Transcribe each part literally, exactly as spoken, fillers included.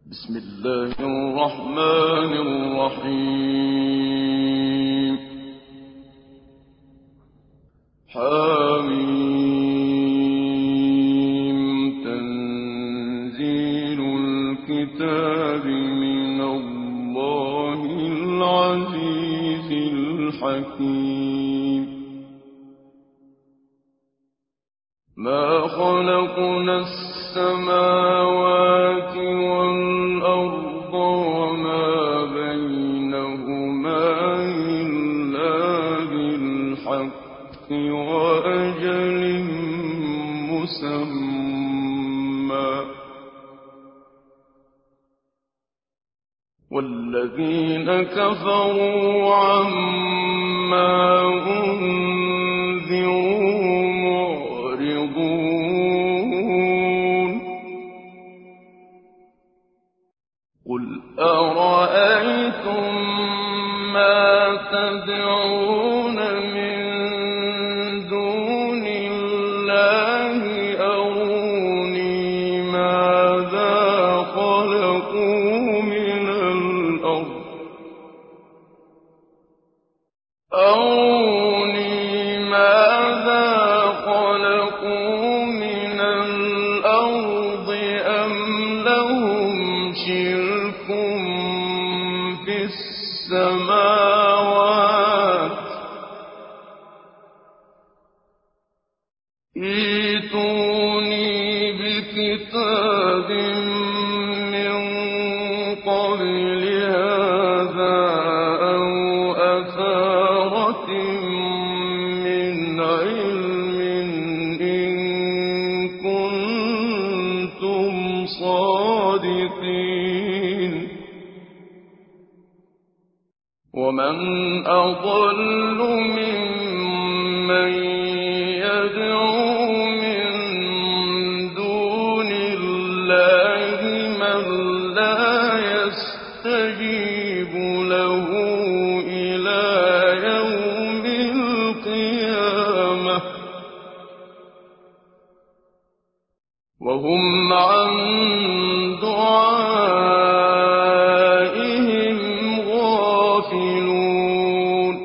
بسم الله الرحمن الرحيم. حميم. تنزيل الكتاب من الله العزيز الحكيم. ما خلقنا السماوات والأرض وما بينهما إلا بالحق وأجل مسمى، والذين كفروا عما أنذروا معرضون. قل أرأيتم ما تدعون من دون الله أروني ماذا خلقوا من الأرض أروني ماذا خلقوا من الأرض أم لهم شرك في السماوات ائتوني بكتاب من قبل هذا أو أثارة من علم إن كنتم صادقين. ومن أضل ممن يدعو من دون الله من لا يستجيب له إلى يوم القيامة وهم عن دعائهم غافلون.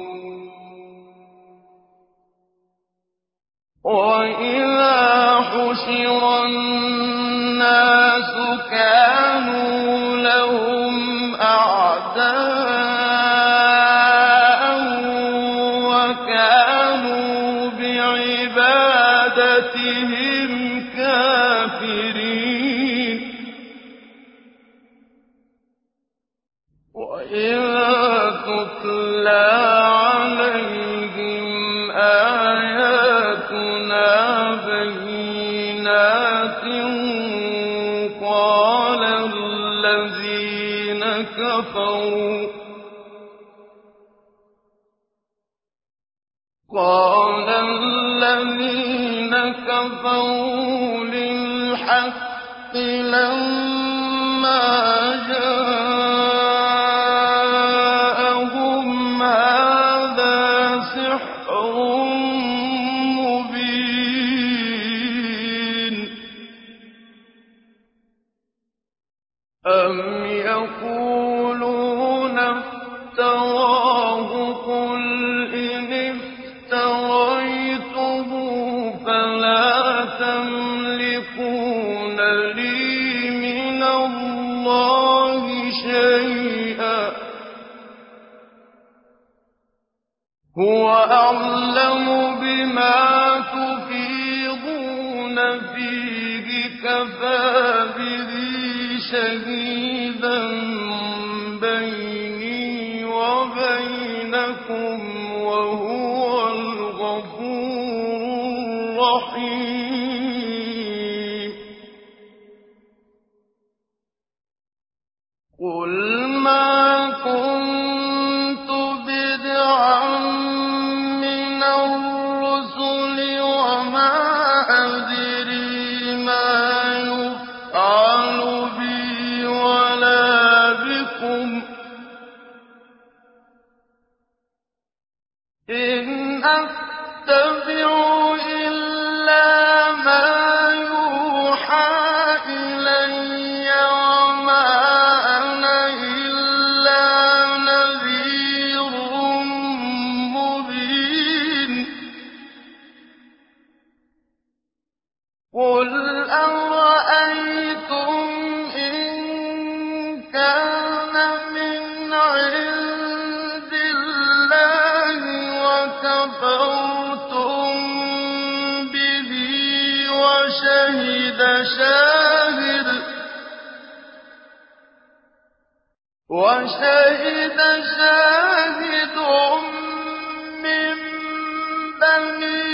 وإذا حشر الناس كانوا لهم أعداء وكانوا بعبادتهم كافرين. وإذا تتلى عليهم آياتنا بينات قال الذين كفروا قال الذين كفروا للحق لما جاءهم هذا سحر مبين. أم يقولون افتراه قل إن افتريته فلا تملكون لي من الله شيئا هو أعلم بما تفيضون فيه كفى به شهيدا بيني وبينكم وهو الغفور الرحيم. قل ما كنت بدعا من الرسل وما أدري ما يفعل بي ولا بكم إن أتبع إلا ما يوحى إلي وما وشهد شاهد من بني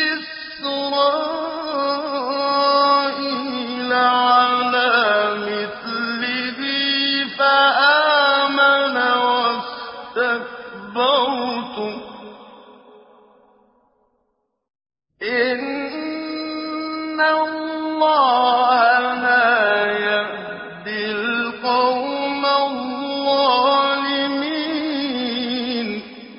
إسرائيل على مثله فآمن واستكبرتم إن الله لا يهدي القوم الظالمين.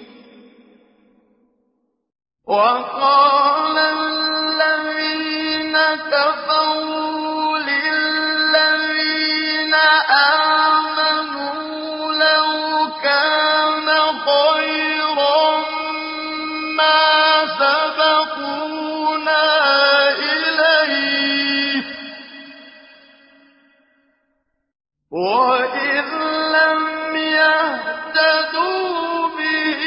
وقال الذين كفروا للذين آمنوا لو كان خيرا ما سبقونا إليه وإذ لم يهتدوا به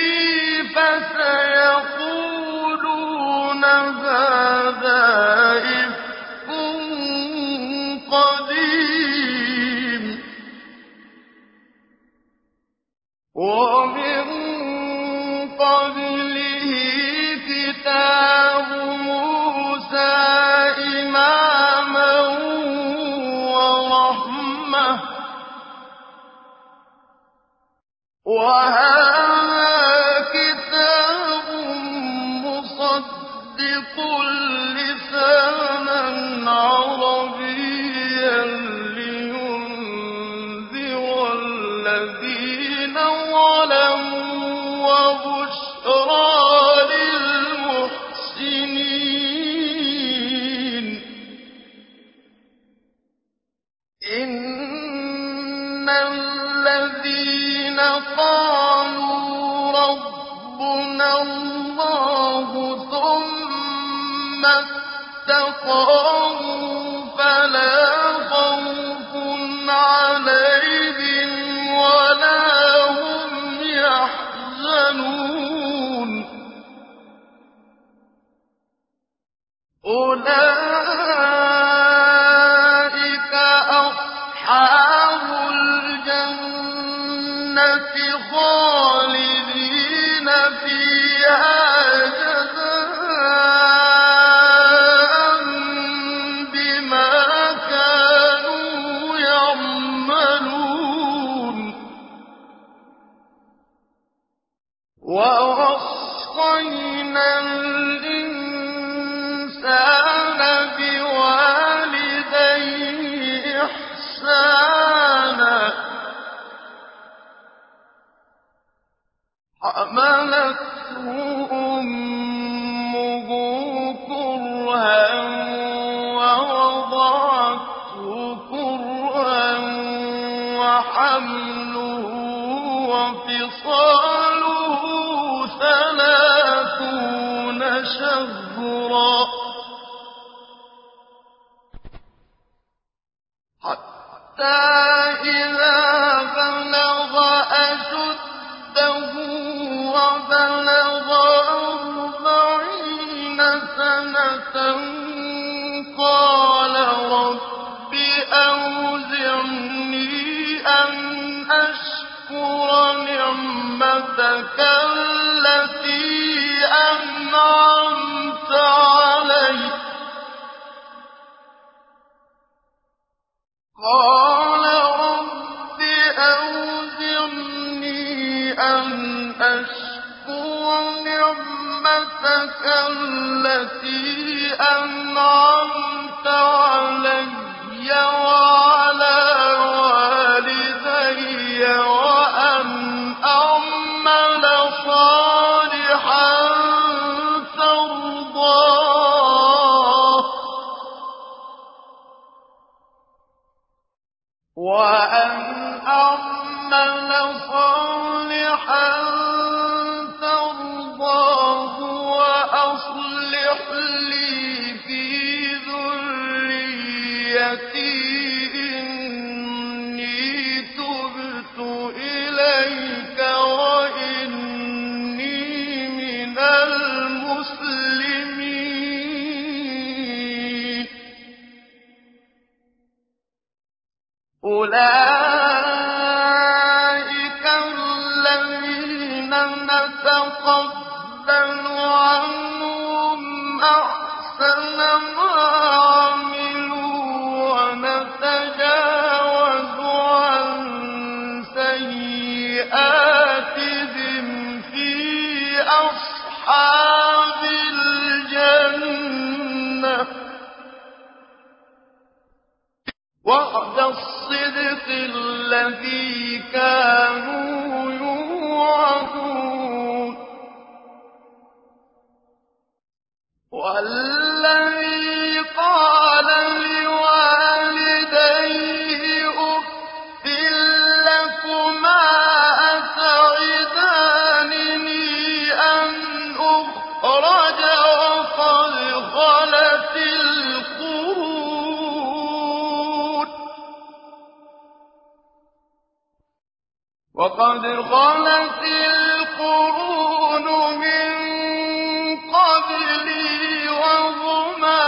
فسيقولون هذا إفك قديم. ومن قبله كتاب موسى إماما ورحمة وهذا كتاب مصدق لسانا عربيا لينذر الذين ظلموا وبشرى للمحسنين. إن الذين قالوا ربنا الله ثم استقاموا فلا خوف عليهم ولا هم يحزنون. أولئك أصحاب الجنة خالدين فيها جزاء بما كانوا يعملون. ووصينا الإنسان بوالديه إحسانا حملته أمه كرها ووضعته كرها وحمله وفصاله ثلاثون شهرا حتى إذا بلغ أشده وبلغ أربعين سنة قال رب أوزعني أن أشكر نعمتك التي أنعمت علي قال رب أوزعني أن أشكر نعمتك التي أنعمت علي وعلى والدي وأن أعمل صالحا ترضاه وأن أعمل صالحا ترضاه وأصلح لي في ذريتي إني تبت إليك وإني من المسلمين. أولئك الصِّدْقِ الَّذِي كَانُوا يُوعَدُونَ وَالَّذِي قَالَ لِوَالِدَيْهِ أُفٍّ لَّكُمَا أَتَعِدَانِنِي أَنْ أُخْرَجَ وَقَدْ خَلَتِ الْقُرُونُ وَقَدْ خَلَتِ الْقُرُونُ مِن قَبْلِي وَهُمَا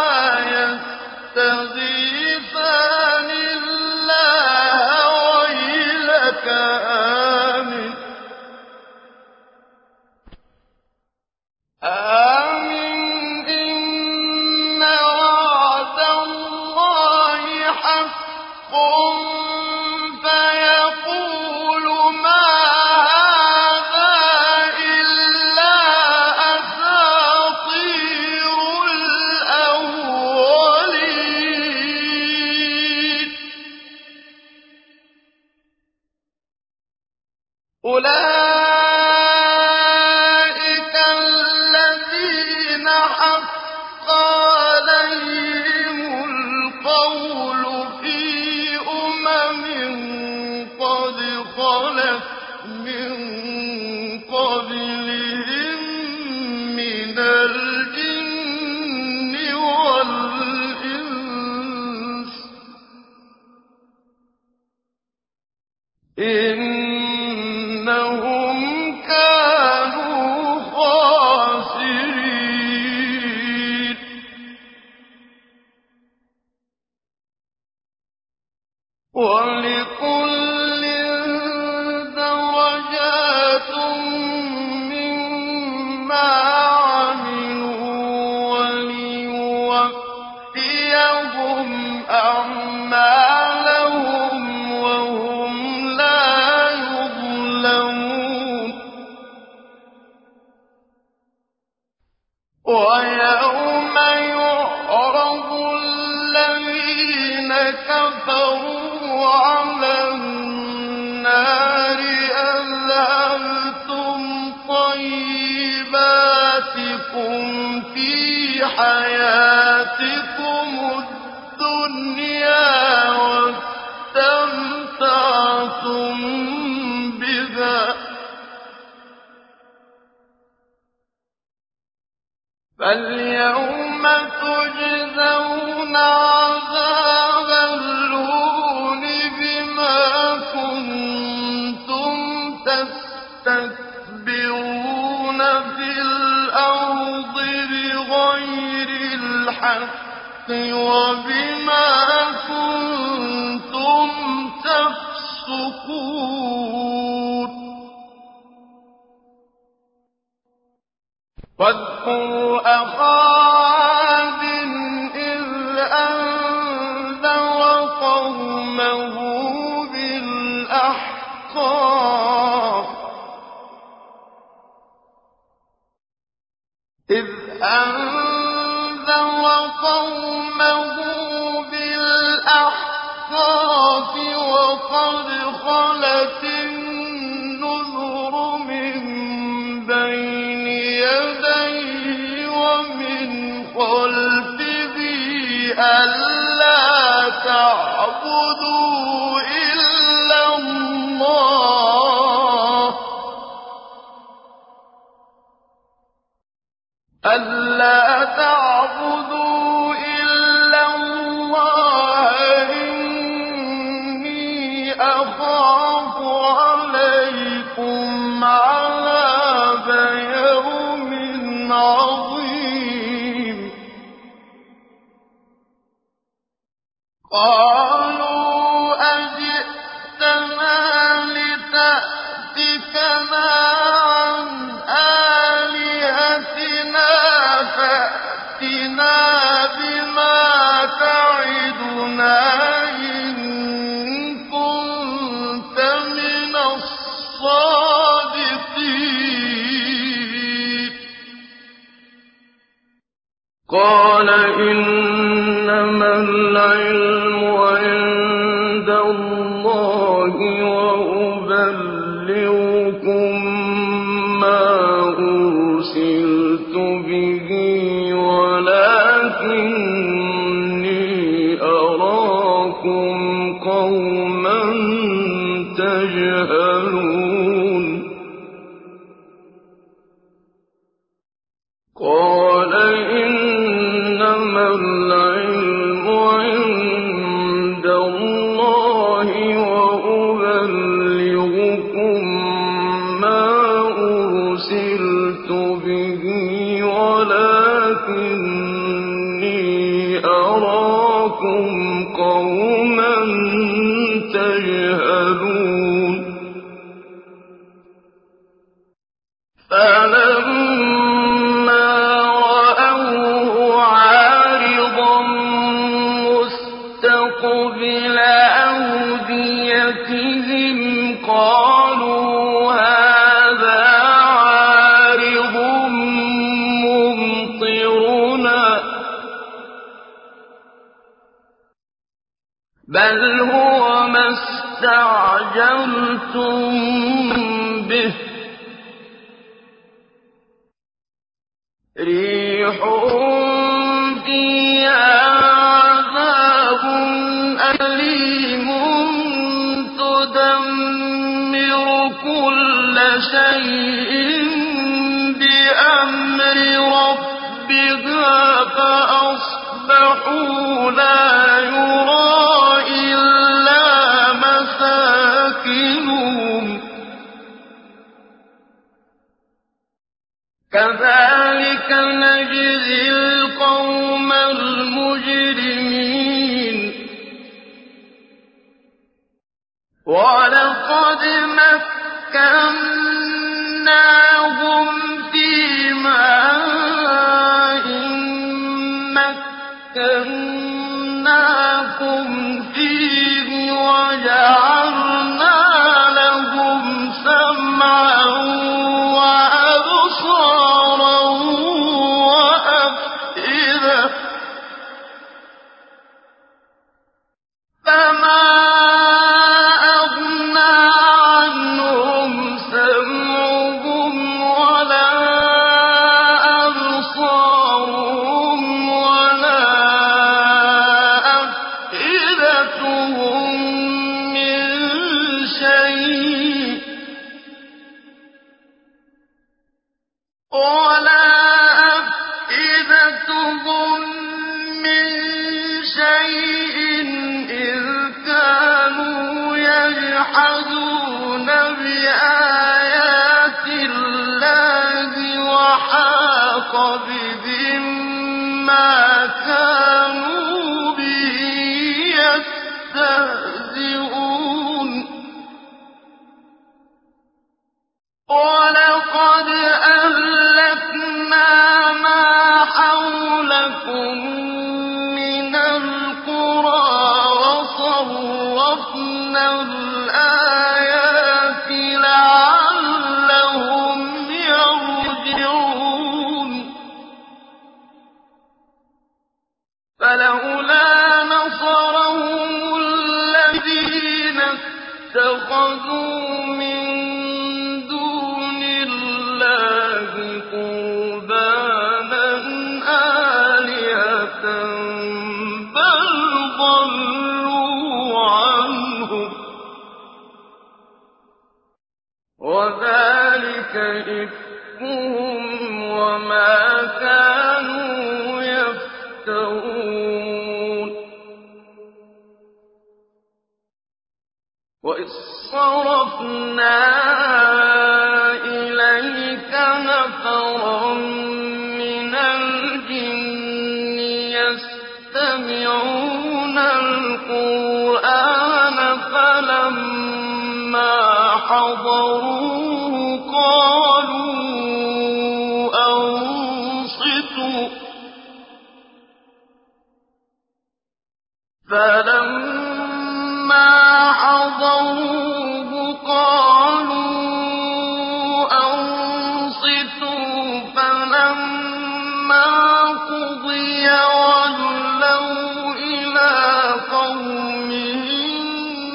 يَسْتَغِيثَانِ اللَّهَ وَيْلَكَ آمِنْ آمِنْ إِنَّ وَعْدَ اللَّهِ حَقٌّ فَيَقُولُ مَا هَٰذَا إِلَّا أَسَاطِيرُ الْأَوَّلِينَ أُولَٰئِكَ الَّذِينَ حَقَّ عَلَيْهِمُ الْقَوْلُ فِي أُمَمٍ قَدْ خَلَتْ مِن قَبْلِهِم مِّنَ الْجِنِّ وَالْإِنسِ ۖ إِنَّهُمْ كَانُوا خَاسِرِينَ وَلِكُلٍّ دَرَجَاتٌ مِّمَّا عَمِلُوا وَلِيُوَفِّيَهُمْ أَعْمَالَهُمْ وَهُمْ لَا يُظْلَمُونَ وَيَوْمَ يُعْرَضُ الَّذِينَ كَفَرُوا عَلَى النَّارِ أَذْهَبْتُمْ طَيِّبَاتِكُمْ فِي حَيَاتِكُمُ الدُّنْيَا وَاسْتَمْتَعْتُم بِهَا فَالْيَوْمَ تُجْزَوْنَ عَذَابَ الْهُونِ بِمَا كُنتُمْ تَسْتَكْبِرُونَ فِي الْأَرْضِ بِغَيْرِ الْحَقِّ وَبِمَا كُنتُمْ تَفْسُقُونَ وَاذْكُرْ أَخَا عَادٍ إِذْ أَنذَرَ قَوْمَهُ بِالْأَحْقَافِ إِذْ أَنذَرَ قَوْمَهُ بِالْأَحْقَافِ وَقَدْ خَلَتِ النُّذُرُ مِن بَيْنِ يَدَيْهِ وَمِنْ خَلْفِهِ أَلَّا تَعْبُدُوا إِلَّا اللَّهَ أَلَّا تَعْبُدُوا إِلَّا اللَّهَ إِنِّي أَخَافُ عَلَيْكُمْ عَذَابَ يَوْمٍ عَظِيمٍ قَالُوا أَجِئْتَنَا لِتَأْفِكَنَا عَنْ آلِهَتِنَا فَأْتِنَا بِمَا تَعِدُنَا إِن كُنتَ مِنَ الصَّادِقِينَ قَالَ إِنَّمَا الْعِلْمُ عِندَ اللَّهِ وَأُبَلِّغُكُم مَّا أُرْسِلْتُ بِهِ وَلَٰكِنِّي أَرَاكُمْ قَوْمًا تَجْهَلُونَ قَالَ إِنَّمَا الْعِلْمُ عِندَ اللَّهِ وَأُبَلِّغُكُم مَّا أُرْسِلْتُ بِهِ وَلَٰكِنِّي أَرَاكُمْ قَوْمًا تَجْهَلُونَ فَلَمَّا رَأَوْهُ عَارِضًا مُّسْتَقْبِلَ أَوْدِيَتِهِمْ قَالُوا هَٰذَا عَارِضٌ مُّمْطِرُنَا ۚ بَلْ هُوَ مَا اسْتَعْجَلْتُم بِهِ ۖ رِيحٌ فِيهَا عَذَابٌ أَلِيمٌ تُدَمِّرُ كُلَّ شَيْءٍ بِأَمْرِ رَبِّهَا فَأَصْبَحُوا لَا يُرَىٰ إِلَّا مَسَاكِنُهُمْ ۚ كَذَٰلِكَ نَجْزِي الْقَوْمَ الْمُجْرِمِينَ وَلَقَدْ مَكَّنَّاهُمْ فِي مَاءٍ مَّكَّنَّاكُمْ فِيهِ وَجَعَلْنَا لَهُمْ سَمْعًا وَأَبْصَارًا وَأَفْئِدَةً ۖ فَمَا أَغْنَىٰ عَنْهُمْ سَمْعُهُمْ وَلَا أَبْصَارُهُمْ وَلَا أَفْئِدَتُهُم مِّن شَيْءٍ وَلَا أَفْئِدَتُهُم مِّن شَيْءٍ إِذْ كَانُوا يَجْحَدُونَ بِآيَاتِ اللَّهِ وَحَاقَ بِهِم مَّا كَانُوا بِهِ يَسْتَهْزِئُونَ وَلَقَدْ أَهْلَكْنَا مَا حَوْلَكُم مِّنَ الْقُرَىٰ وَصَرَّفْنَا الْآيَاتِ لَعَلَّهُمْ يَرْجِعُونَ فَلَوْلَا نَصَرَهُمُ الَّذِينَ اتَّخَذُوا مِن دُونِ اللَّهِ قُرْبَانًا آلِهَةً بَلْ ضَلُّوا عَنْهُمْ ۚ وَذَٰلِكَ إِفْكُهُمْ وَمَا كَانُوا يَفْتَرُونَ وَإِذ صَّرَفْنَا إِلَيْكَ نَفَرًا مِّنَ الْجِنِّ يَسْتَمِعُونَ الْقُرْآنَ فَلَمَّا حَضَرُوهُ قَالُوا أَنصِتُوا ۖ فَلَمَّا حَضَرُوهُ قَالُوا أَنصِتُوا ۖ فَلَمَّا قُضِيَ وَلَّوْا إِلَىٰ قَوْمِهِم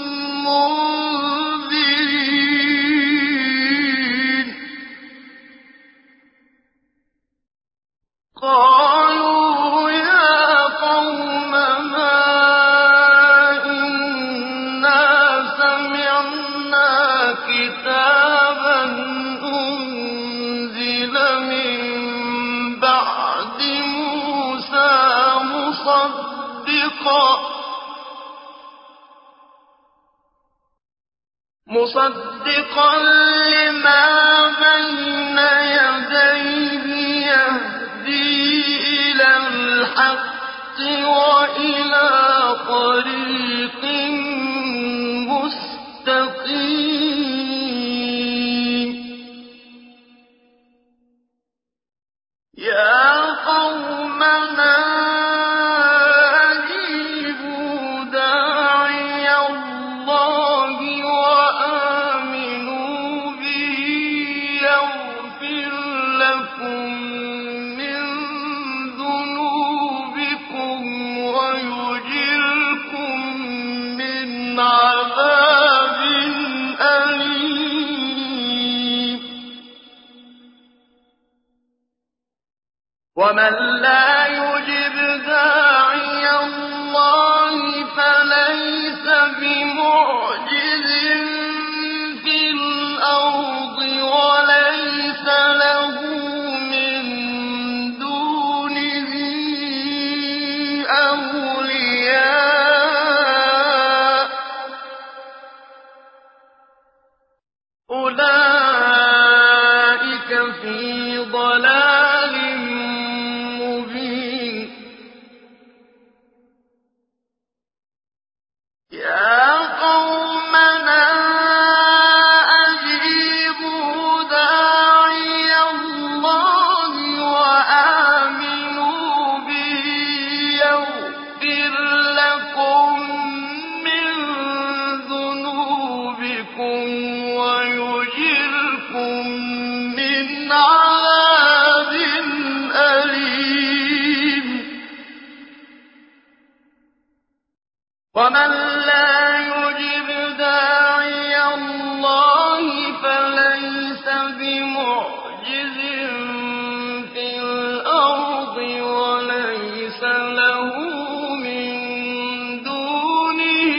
مصدقا لما بين يديه يهدي إلى الحق وإلى طريق مستقيم يا قومنا أجيبوا داعي الله وآمنوا به يغفر لكم من ذنوبكم ويجركم من عذاب أليم ومن لا يجب داعي الله فليس بمعجز في الأرض وليس له من دونه أولياء أولئك في ضلال مبين يا قومنا أجيبوا داعي الله وآمنوا به يغفر لكم من ذنوبكم ويجركم من عذاب أليم ومن لا يجب داعي الله فليس بمعجز في الأرض وليس له من دونه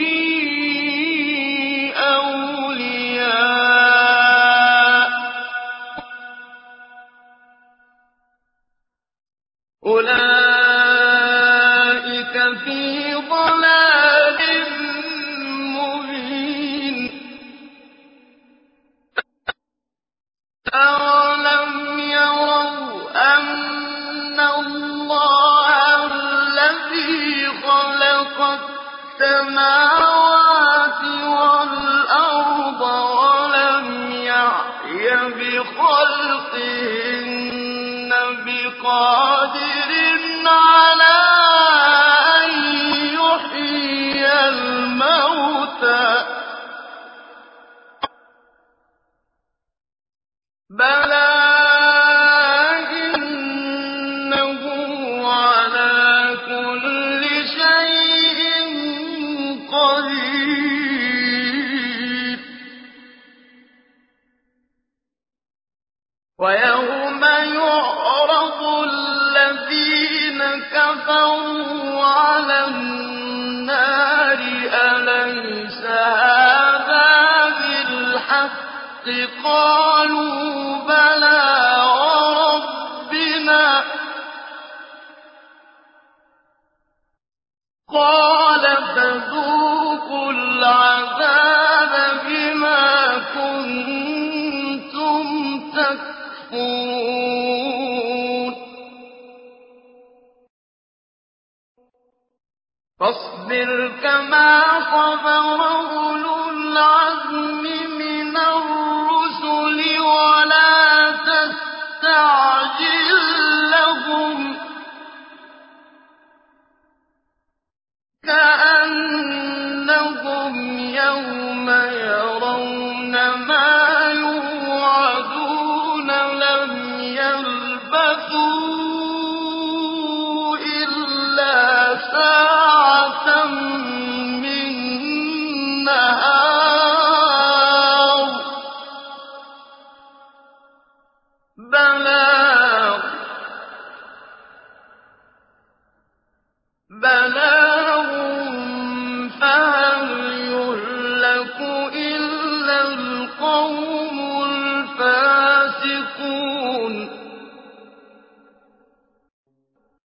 أولياء أولئك في ضلال مبين أولم يروا أن الله الذي خلق السماوات والأرض ولم يعي بخلقهن بقادر على أن يحيي الموتى بلى إنه على كل شيء قدير ويوم يعرض الذين كفروا على النار أليس هذا بالحق قالوا بلى وربنا قال فذوقوا العذاب بما كنتم تكفرون فاصبر كما صبر أولو العزم من الرسل ولا تستعجل لهم كأنهم يوم يرون ما يوعدون لم يلبثوا إلا ساعة من نهار بلاغ